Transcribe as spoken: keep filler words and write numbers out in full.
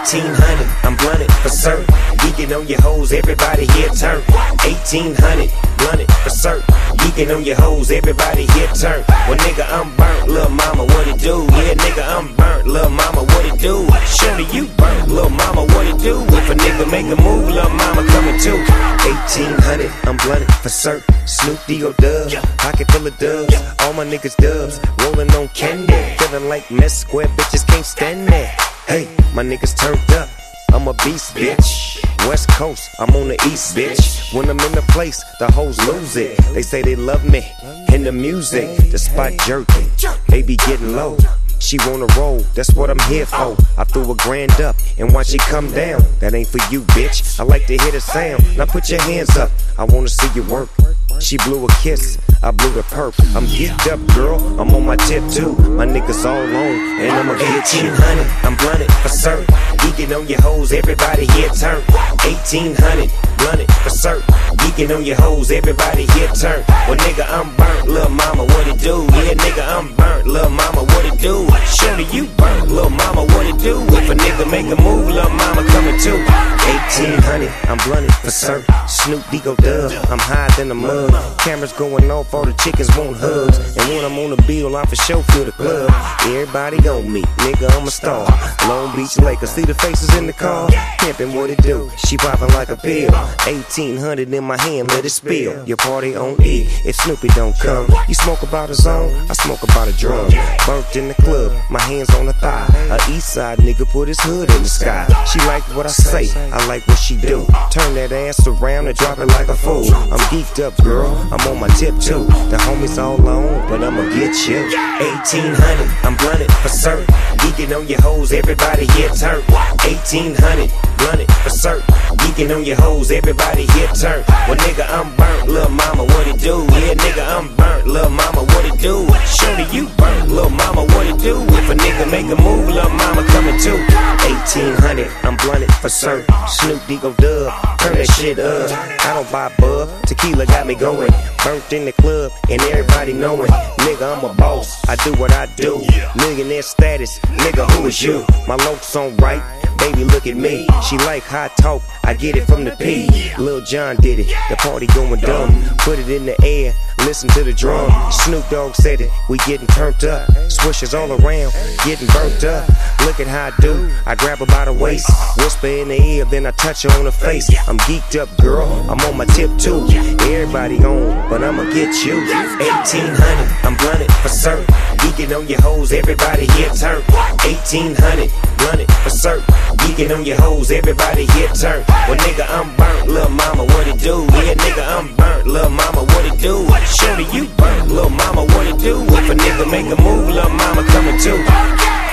eighteen hundred, I'm blunted for certain. Geeking on your hoes, everybody here turn. eighteen hundred, blunted for certain. Geeking on your hoes, everybody here turn. Well, nigga, I'm burnt, lil' mama, what it do? Yeah, nigga, I'm burnt, lil' mama, what it do? Shorty, you burnt, lil' mama, what it do? If a nigga make a move, lil' mama coming too. eighteen hundred, I'm blunted for certain. Snoop D-O Dub, pocket full of dubs. All my niggas dubs, rolling on candy. Feeling like mess square bitches can't stand that. Hey, my niggas turned up, I'm a beast, bitch. West Coast, I'm on the East, bitch. When I'm in the place, the hoes lose it. They say they love me, and the music, the spot jerking. They be getting low. She wanna roll, that's what I'm here for. I threw a grand up and watch it come down. That ain't for you, bitch. I like to hear the sound. Now put your hands up, I wanna see you work. She blew a kiss, I blew the perp. I'm geeked up, girl, I'm on my tip too. My niggas all on, and I'ma get eighteen hundred, I'm blunted for certain. Geeking on your hoes, everybody here turn. eighteen hundred, blunted for certain. Geeking on your hoes, everybody here turn. Well, nigga, I'm burnt, lil' mama, what it do? Yeah, nigga, I'm burnt, lil' mama, what it do? Shorty, you burnt, lil' mama, what it do? If a nigga make a move, lil' mama coming too. eighteen hundred, I'm blunted for certain. Snoop D-O Dub, I'm higher than a mug. Cameras going off, all the chickens want hugs. And when I'm on the bill, I for sure feel the club. Everybody on me, nigga, I'm a star. Long Beach Lakers, see the faces in the car. Pimpin' what it do, she poppin' like a pill. eighteen hundred in my hand, let it spill. Your party on E, if Snoopy don't come. You smoke about a zone, I smoke about a drum. Burnt in the club, my hands on the thigh. A east side nigga put his hood in the sky. She like what I say, I like what she do. Turn that ass around and drop it like a fool. I'm geeked up, girl, I'm on my tip too. The homies all on, but I'ma get you. eighteen hundred, I'm blunted for certain. Geeking on your hoes, everybody here turn. eighteen hundred, blunted for certain. Geeking on your hoes, everybody here turn. Well, nigga, I'm burnt, lil' mama, what it do? Yeah, nigga, I'm burnt, lil' mama, what it do? Shorty, you burnt, lil' mama, what it do? If a nigga make a move, lil' mama coming too. eighteen hundred, I'm blunted for certain. Snoop D-O Dub, turn that shit up. I don't buy bub, tequila got me going. Burnt in the club and everybody knowing. Nigga, I'm a boss, I do what I do. Millionaire status, nigga, who is you? My looks on right, baby, look at me. She like hot talk, I get it from the P. Lil Jon did it, the party going dumb. Put it in the air, listen to the drum. Snoop Dogg said it, we getting turned up. Swishers all around, getting burnt up. Look at how I do, I grab her by the waist. Whisper in the ear, then I touch her on the face. I'm geeked up, girl, I'm on my tip too. Everybody on, but I'ma get you. eighteen hundred, I'm blunted for certain. Geeking on your hoes, everybody here turn. eighteen hundred, blunted for certain. Geeking on your hoes, everybody here turn. Well, nigga, I'm burnt, lil' mama, what it do? Yeah, nigga, I'm burnt, lil' mama, what it do? Shorty, you burnt, lil' mama, what it do? If a nigga make a move, lil' mama coming too.